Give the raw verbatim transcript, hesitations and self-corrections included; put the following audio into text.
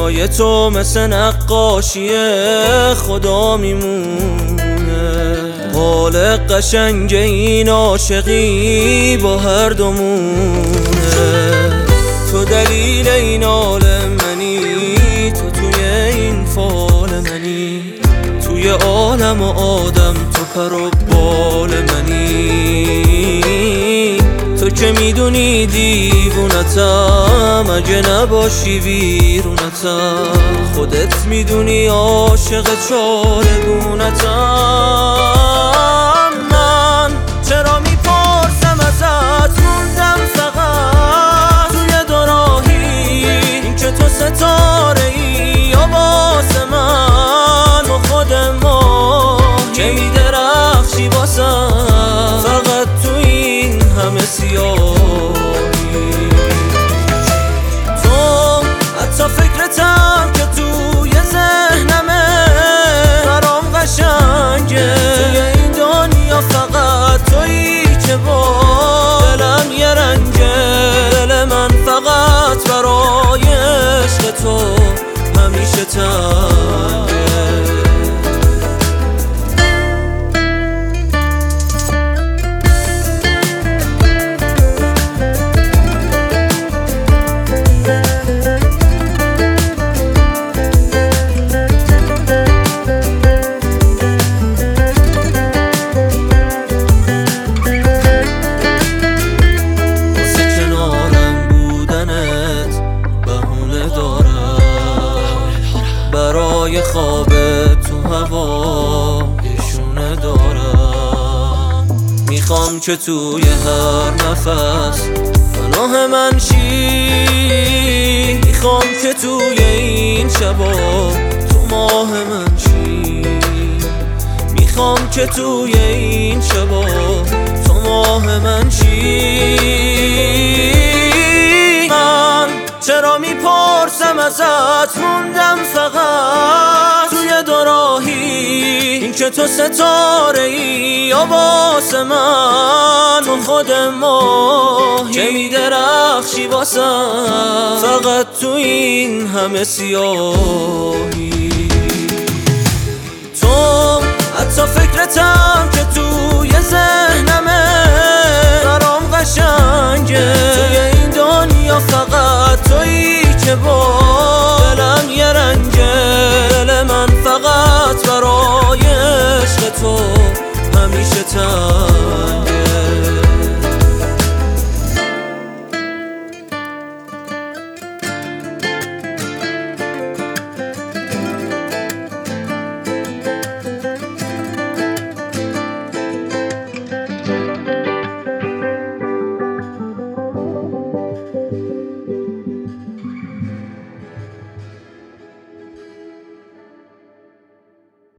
چشمای تو مثل نقاشی خدا میمونه، حال قشنگ این عاشقی با هر دومونه. تو دلیل این عالم منی، تو توی این فال منی، توی عالم و آدم تو پر و بال منی. تو که میدونی دیوونتم، اگه نباشی ویرونتم، خودت میدونی عاشق چارگونتم. من چرا میپرسم ازت، موندم فقط توی دو راهی، این که تو ستاره ای یا واسه من و خود ما که میدرخشی واسم، فقط تو این همه سیاهی. تو حتی فکرتم که توی ذهنمه برام قشنگه، توی این دنیا فقط تویی که با دلم یه رنگه. دل من فقط برای عشق تو همیشه تنگه. برای خواب تو هوا نشونه دارم، میخوام که توی هر نفس پناه من شی، میخوام که توی این شبا تو ماه من شی، میخوام که توی این شبا تو ماه من شی. من چرا میپرسم ازت، موندم فقط توی دو راهی، این که تو ستاره ای یا واسه من و خود ماهی که میدرخشی واسم، فقط تو این همه سیاهی. تو حتی فکرتم که توی ذهنمه برام قشنگه، توی این دنیا فقط تویی که با دلم یه رنگه. دل من فقط برای عشق تو همیشه تنگه.